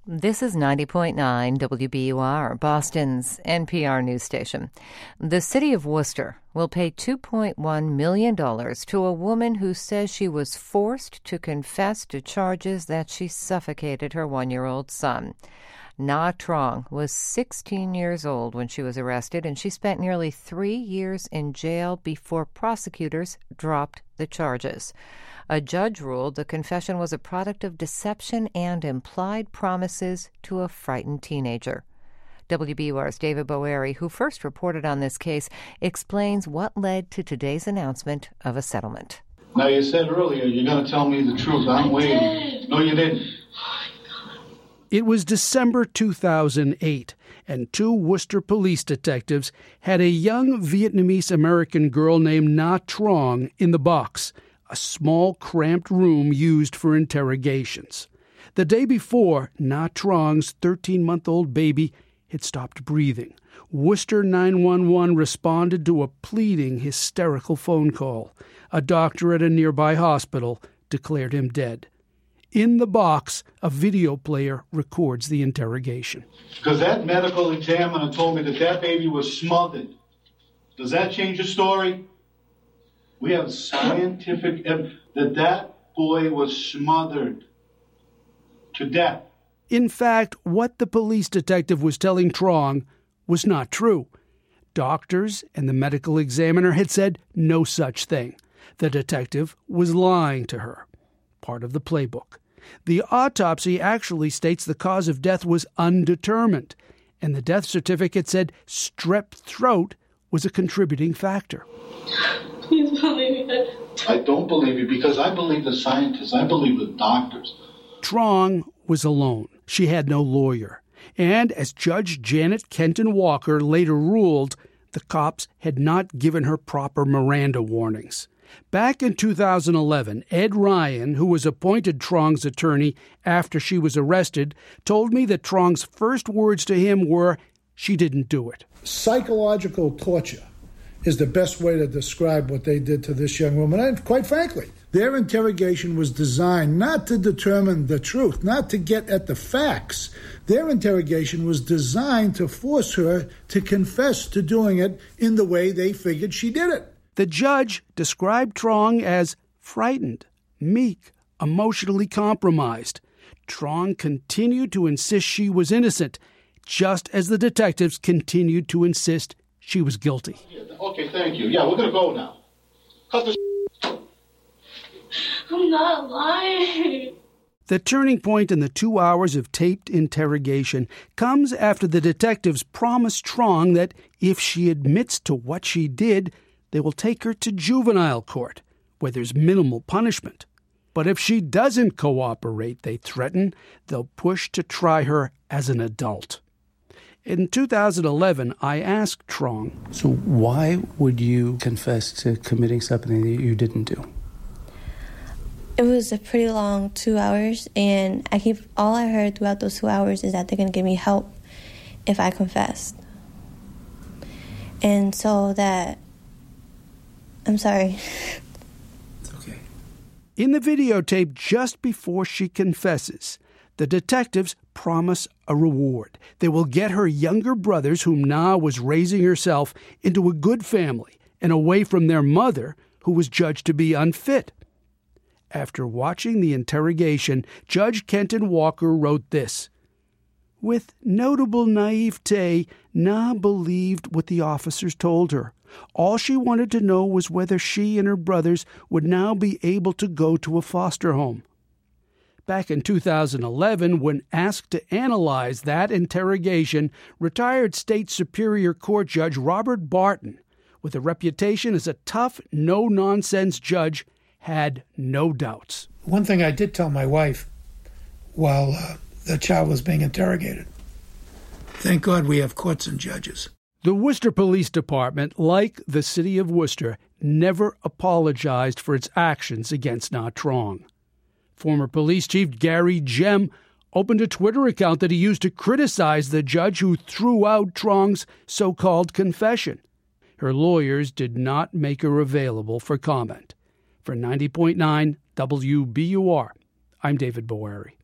This is 90.9 WBUR, Boston's NPR news station. The city of Worcester will pay $2.1 million to a woman who says she was forced to confess to charges that she suffocated her 1-year-old son. Na Trong was 16 years old when she was arrested, and she spent nearly 3 years in jail before prosecutors dropped the charges. A judge ruled the confession was a product of deception and implied promises to a frightened teenager. WBUR's David Boeri, who first reported on this case, explains what led to today's announcement of a settlement. Now, you said earlier you're going to tell me the truth. I'm waiting. No, you didn't. It was December 2008, and 2 Worcester police detectives had a young Vietnamese-American girl named Na Trong in the box, a small, cramped room used for interrogations. The day before, Na Trong's 13-month-old baby had stopped breathing. Worcester 911 responded to a pleading, hysterical phone call. A doctor at a nearby hospital declared him dead. In the box, a video player records the interrogation. Because that medical examiner told me that baby was smothered. Does that change the story? We have scientific evidence that boy was smothered to death. In fact, what the police detective was telling Trong was not true. Doctors and the medical examiner had said no such thing. The detective was lying to her. Part of the playbook. The autopsy actually states the cause of death was undetermined, and the death certificate said strep throat was a contributing factor. Please believe me. I don't believe you because I believe the scientists. I believe the doctors. Trong was alone. She had no lawyer. And as Judge Janet Kenton Walker later ruled, the cops had not given her proper Miranda warnings. Back in 2011, Ed Ryan, who was appointed Trong's attorney after she was arrested, told me that Trong's first words to him were, "She didn't do it." Psychological torture is the best way to describe what they did to this young woman. And quite frankly, their interrogation was designed not to determine the truth, not to get at the facts. Their interrogation was designed to force her to confess to doing it in the way they figured she did it. The judge described Trong as frightened, meek, emotionally compromised. Trong continued to insist she was innocent, just as the detectives continued to insist she was guilty. Okay, thank you. Yeah, we're going to go now. Cut the I'm not lying. The turning point in the 2 hours of taped interrogation comes after the detectives promised Trong that if she admits to what she did, they will take her to juvenile court, where there's minimal punishment. But if she doesn't cooperate, they threaten, they'll push to try her as an adult. In 2011, I asked Trong, "So why would you confess to committing something that you didn't do?" It was a pretty long 2 hours, and all I heard throughout those 2 hours is that they're going to give me help if I confessed. And so I'm sorry. It's okay. In the videotape just before she confesses, the detectives promise a reward. They will get her younger brothers, whom Na was raising herself, into a good family and away from their mother, who was judged to be unfit. After watching the interrogation, Judge Kenton Walker wrote this: "With notable naivete, Na believed what the officers told her. All she wanted to know was whether she and her brothers would now be able to go to a foster home." Back in 2011, when asked to analyze that interrogation, retired State Superior Court Judge Robert Barton, with a reputation as a tough, no-nonsense judge, had no doubts. One thing I did tell my wife while the child was being interrogated: thank God we have courts and judges. The Worcester Police Department, like the city of Worcester, never apologized for its actions against Na Trong. Former Police Chief Gary Gem opened a Twitter account that he used to criticize the judge who threw out Trong's so-called confession. Her lawyers did not make her available for comment. For 90.9 WBUR, I'm David Boeri.